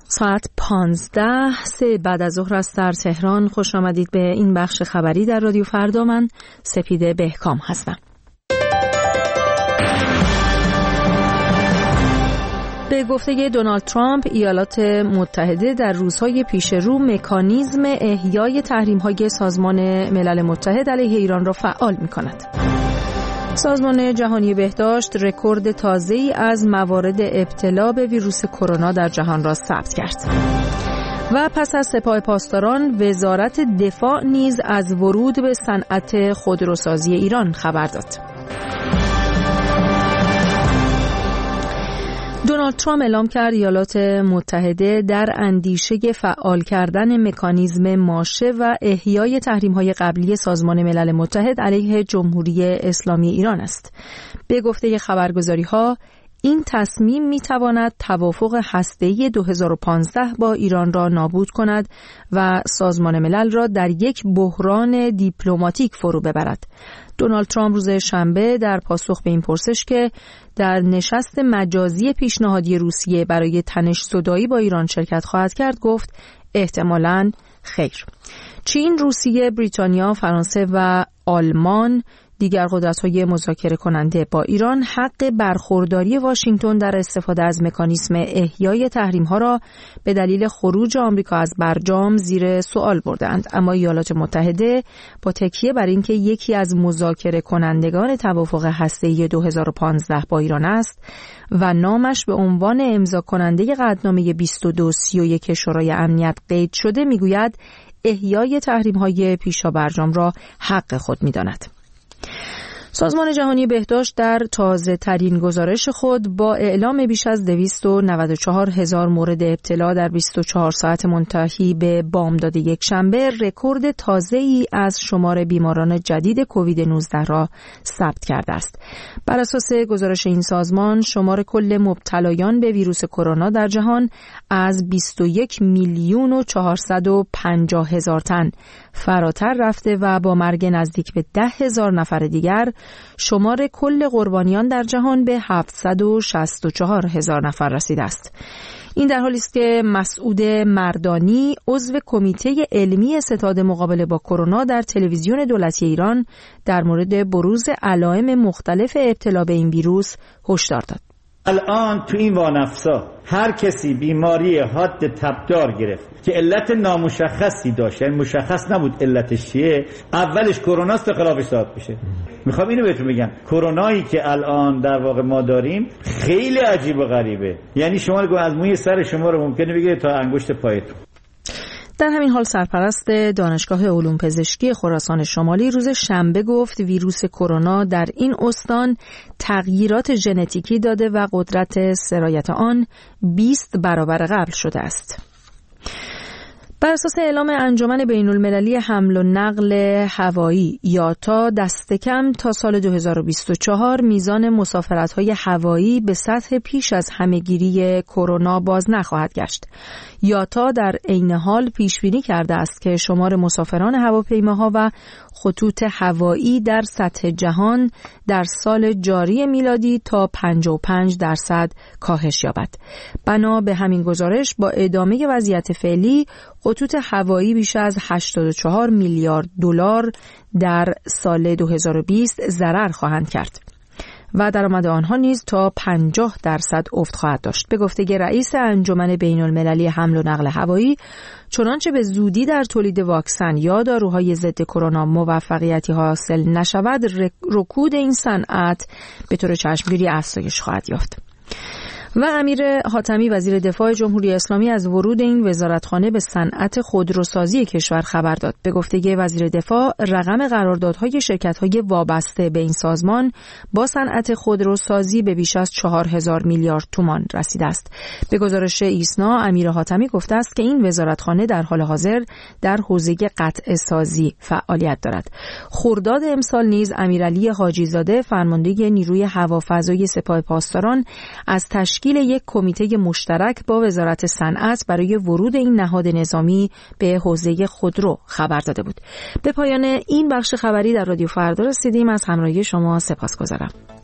ساعت 15 بعد از ظهر است در تهران. خوش آمدید به این بخش خبری در رادیو فردا. من سپیده بهکام هستم. به گفته دونالد ترامپ، ایالات متحده در روزهای پیش رو مکانیزم احیای تحریم‌های سازمان ملل متحد علیه ایران را فعال می‌کند. سازمان جهانی بهداشت رکورد تازه‌ای از موارد ابتلا به ویروس کرونا در جهان را ثبت کرد. و پس از سپاه پاسداران، وزارت دفاع نیز از ورود به صنعت خودروسازی ایران خبر داد. دونالد ترامپ اعلام کرد ایالات متحده در اندیشه فعال کردن مکانیزم ماشه و احیای تحریم‌های قبلی سازمان ملل متحد علیه جمهوری اسلامی ایران است. به گفته خبرگزاری‌ها، این تصمیم می‌تواند توافق هسته‌ای 2015 با ایران را نابود کند و سازمان ملل را در یک بحران دیپلماتیک فرو ببرد. دونالد ترامپ روز شنبه در پاسخ به این پرسش که در نشست مجازی پیشنهادی روسیه برای تنش‌زدایی با ایران شرکت خواهد کرد گفت احتمالاً خیر. چین، روسیه، بریتانیا، فرانسه و آلمان دیگر قدرت‌های مذاکره کننده با ایران حق برخورداری واشنگتن در استفاده از مکانیزم احیای تحریم‌ها را به دلیل خروج آمریکا از برجام زیر سوال بردند. اما ایالات متحده با تکیه بر اینکه یکی از مذاکره کنندگان توافق هسته‌ای 2015 با ایران است و نامش به عنوان امضا کننده قطعنامه 2231 شورای امنیت قید شده، میگوید احیای تحریم‌های پیشا برجام را حق خود می‌داند. سازمان جهانی بهداشت در تازه ترین گزارش خود با اعلام بیش از 294,000 مورد ابتلا در 24 ساعت منتهی به بامداد یک شنبه رکورد تازه‌ای از شمار بیماران جدید کووید 19 را ثبت کرده است. بر اساس گزارش این سازمان، شمار کل مبتلایان به ویروس کرونا در جهان از 21,450,000 تن فراتر رفته و با مرگ نزدیک به 10,000 نفر دیگر شمار کل قربانیان در جهان به 764,000 نفر رسیده است. این در حالی است که مسعود مردانی، عضو کمیته علمی ستاد مقابله با کرونا در تلویزیون دولتی ایران، در مورد بروز علائم مختلف ابتلا به این ویروس هشدار داد. الان تو این وانفسا هر کسی بیماری حاد تبدار گرفت که علت نامشخصی داشت، یعنی مشخص نبود علتش چیه، اولش کرونا است، خلافش ثابت بشه. میخوام اینو بهتون بگم، کرونایی که الان در واقع ما داریم خیلی عجیب و غریبه. یعنی شما رو از موی سر شما رو ممکنه بگیره تا انگشت پایتون. در همین حال سرپرست دانشگاه علوم پزشکی خراسان شمالی روز شنبه گفت ویروس کرونا در این استان تغییرات ژنتیکی داده و قدرت سرایت آن 20 برابر قبل شده است. بر اساس اعلام انجمن بین‌المللی حمل و نقل هوایی یاتا، دست کم تا سال 2024 میزان مسافرت‌های هوایی به سطح پیش از همه‌گیری کرونا باز نخواهد گشت. یاتا در عین حال پیش‌بینی کرده است که شمار مسافران هواپیماها و خطوط هوایی در سطح جهان در سال جاری میلادی تا 55% کاهش یابد. بنا به همین گزارش، با ادامه وضعیت فعلی، خطوط هوایی بیش از 84 میلیارد دلار در سال 2020 ضرر خواهند کرد و درآمد آنها نیز تا 50% افت خواهد داشت. به گفته رئیس انجمن بین‌المللی حمل و نقل هوایی، چنانچه به زودی در تولید واکسن یا داروهای ضد کرونا موفقیتی حاصل نشود، رکود این صنعت به طور چشمگیری افزایش خواهد یافت. و امیر حاتمی وزیر دفاع جمهوری اسلامی از ورود این وزارتخانه به صنعت خودروسازی کشور خبر داد. به گفته وزیر دفاع، رقم قراردادهای شرکت‌های وابسته به این سازمان با صنعت خودروسازی به بیش از 4,000 میلیارد تومان رسیده است. به گزارش ایسنا، امیر حاتمی گفته است که این وزارتخانه در حال حاضر در حوزه قطع سازی فعالیت دارد. خرداد امسال نیز امیرعلی حاجی‌زاده، فرمانده نیروی هوافضای سپاه پاسداران، از تشکیل یک کمیته مشترک با وزارت صنعت برای ورود این نهاد نظامی به حوزه خودرو خبر داده بود. به پایان این بخش خبری در رادیو فردا رسیدیم. از همراهی شما سپاسگزارم.